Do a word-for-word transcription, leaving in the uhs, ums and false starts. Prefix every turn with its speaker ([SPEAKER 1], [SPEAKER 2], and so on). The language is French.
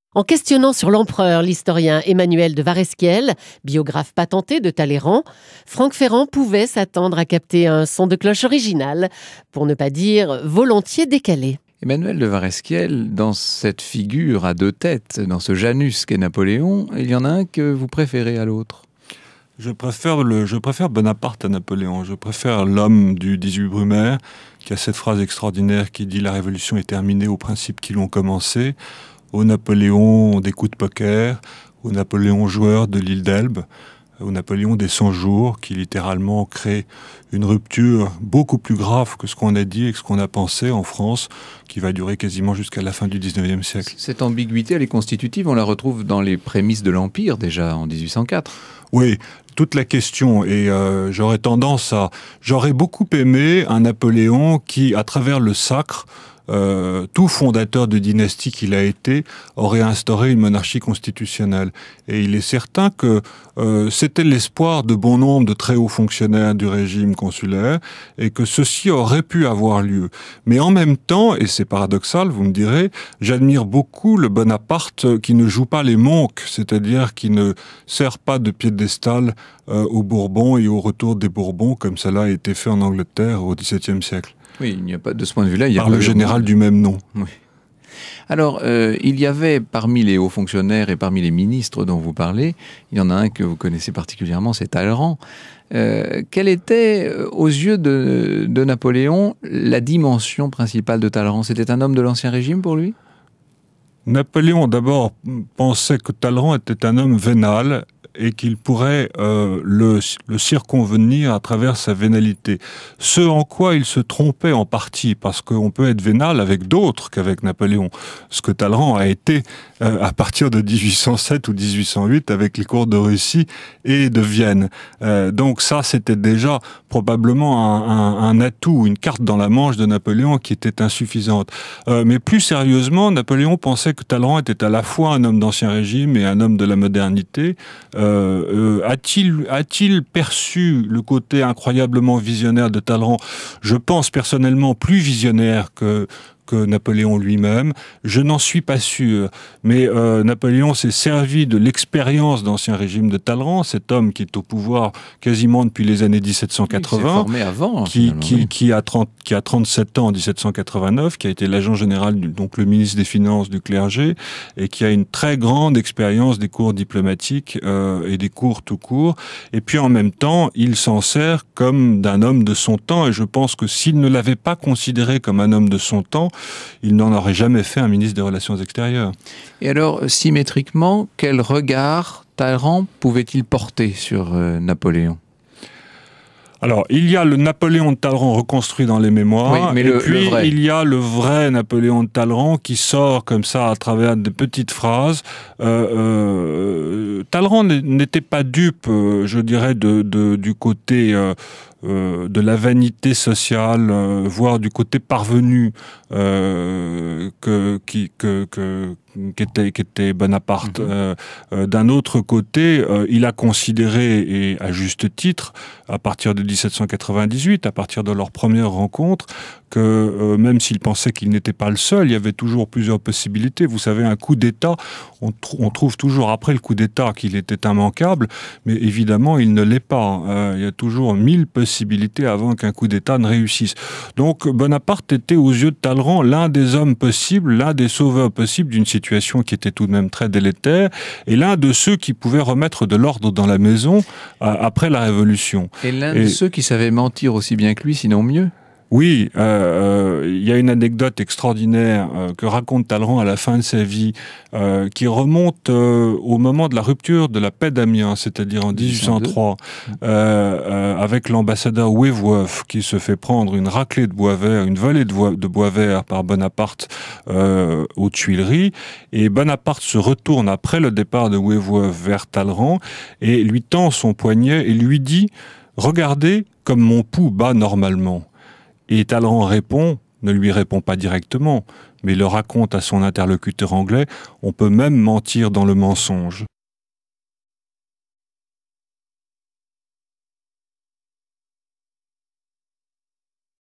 [SPEAKER 1] En questionnant sur l'empereur l'historien Emmanuel de Varesquiel, biographe patenté de Talleyrand, Franck Ferrand pouvait s'attendre à capter un son de cloche original, pour ne pas dire volontiers décalé.
[SPEAKER 2] Emmanuel de Varesquiel, dans cette figure à deux têtes, dans ce Janus qu'est Napoléon, il y en a un que vous préférez à l'autre.
[SPEAKER 3] Je préfère, le, je préfère Bonaparte à Napoléon. Je préfère l'homme du dix-huit Brumaire, qui a cette phrase extraordinaire qui dit « La révolution est terminée aux principes qui l'ont commencé », au Napoléon des coups de poker, au Napoléon joueur de l'île d'Elbe, au Napoléon des cent jours, qui littéralement crée une rupture beaucoup plus grave que ce qu'on a dit et que ce qu'on a pensé en France, qui va durer quasiment jusqu'à la fin du dix-neuvième siècle.
[SPEAKER 2] Cette ambiguïté, elle est constitutive, on la retrouve dans les prémices de l'Empire, déjà, en dix-huit cent quatre.
[SPEAKER 3] Oui, toute la question, et euh, j'aurais tendance à... J'aurais beaucoup aimé un Napoléon qui, à travers le sacre, Euh, tout fondateur de dynastie qu'il a été aurait instauré une monarchie constitutionnelle. Et il est certain que euh, c'était l'espoir de bon nombre de très hauts fonctionnaires du régime consulaire et que ceci aurait pu avoir lieu. Mais en même temps, et c'est paradoxal, vous me direz, j'admire beaucoup le Bonaparte qui ne joue pas les monques, c'est-à-dire qui ne sert pas de piédestal euh, aux Bourbons et au retour des Bourbons comme cela a été fait en Angleterre au dix-septième siècle.
[SPEAKER 2] Oui, il n'y a pas de ce point de vue-là. Il y a
[SPEAKER 3] Par le général du même nom.
[SPEAKER 2] Oui. Alors, euh, il y avait parmi les hauts fonctionnaires et parmi les ministres dont vous parlez, il y en a un que vous connaissez particulièrement, c'est Talleyrand. Euh, quelle était, aux yeux de, de Napoléon, la dimension principale de Talleyrand? C'était un homme de l'Ancien Régime pour lui?
[SPEAKER 3] Napoléon, d'abord, pensait que Talleyrand était un homme vénal et qu'il pourrait euh, le, le circonvenir à travers sa vénalité. Ce en quoi il se trompait en partie, parce qu'on peut être vénal avec d'autres qu'avec Napoléon. Ce que Talleyrand a été euh, à partir de dix-huit cent sept ou dix-huit cent huit avec les cours de Russie et de Vienne. Euh, donc ça, c'était déjà probablement un, un, un atout, une carte dans la manche de Napoléon qui était insuffisante. Euh, mais plus sérieusement, Napoléon pensait que Talleyrand était à la fois un homme d'Ancien Régime et un homme de la modernité. Euh, Euh, a-t-il, a-t-il perçu le côté incroyablement visionnaire de Talleyrand? Je pense personnellement plus visionnaire que que Napoléon lui-même. Je n'en suis pas sûr. Mais euh, Napoléon s'est servi de l'expérience d'Ancien Régime de Talleyrand, cet homme qui est au pouvoir quasiment depuis les années dix-sept cent quatre-vingts,
[SPEAKER 2] formé avant,
[SPEAKER 3] qui, qui, oui. qui, a trente, qui a trente-sept ans en dix-sept cent quatre-vingt-neuf, qui a été l'agent général, du, donc le ministre des Finances du clergé, et qui a une très grande expérience des cours diplomatiques euh, et des cours tout court. Et puis en même temps, il s'en sert comme d'un homme de son temps, et je pense que s'il ne l'avait pas considéré comme un homme de son temps, il n'en aurait jamais fait un ministre des Relations extérieures.
[SPEAKER 2] Et alors, symétriquement, quel regard Talleyrand pouvait-il porter sur euh, Napoléon ?
[SPEAKER 3] Alors, il y a le Napoléon de Talleyrand reconstruit dans les mémoires,
[SPEAKER 2] oui, mais
[SPEAKER 3] et
[SPEAKER 2] le,
[SPEAKER 3] puis
[SPEAKER 2] le vrai.
[SPEAKER 3] il y a le vrai Napoléon de Talleyrand qui sort comme ça à travers des petites phrases. Euh, euh, Talleyrand n'était pas dupe, euh, je dirais, de, de, du côté euh, euh, de la vanité sociale, euh, voire du côté parvenu euh, que, qui, que, que, qu'était, qu'était Bonaparte. Mm-hmm. Euh, euh, d'un autre côté, euh, il a considéré, et à juste titre, à partir de dix-sept cent quatre-vingt-dix-huit, à partir de leur première rencontre, que euh, même s'il pensait qu'il n'était pas le seul, il y avait toujours plusieurs possibilités. Vous savez, un coup d'État, on, tr- on trouve toujours après le coup d'État qu'il était immanquable, mais évidemment, il ne l'est pas. Euh, il y a toujours mille possibilités avant qu'un coup d'État ne réussisse. Donc, Bonaparte était, aux yeux de Talleyrand, l'un des hommes possibles, l'un des sauveurs possibles d'une situation qui était tout de même très délétère, et l'un de ceux qui pouvaient remettre de l'ordre dans la maison euh, après la Révolution.
[SPEAKER 2] Et l'un et... de ceux qui savaient mentir aussi bien que lui, sinon mieux.
[SPEAKER 3] Oui, il euh, euh, y a une anecdote extraordinaire euh, que raconte Talleyrand à la fin de sa vie, euh, qui remonte euh, au moment de la rupture de la paix d'Amiens, c'est-à-dire en dix-huit cent trois, euh, euh, avec l'ambassadeur Wavewolf qui se fait prendre une raclée de bois vert, une volée de bois, de bois vert par Bonaparte euh, aux Tuileries, et Bonaparte se retourne après le départ de Wavewolf vers Talleyrand et lui tend son poignet et lui dit « Regardez comme mon pouls bat normalement ». Et Talleyrand répond, ne lui répond pas directement, mais le raconte à son interlocuteur anglais, on peut même mentir dans le mensonge.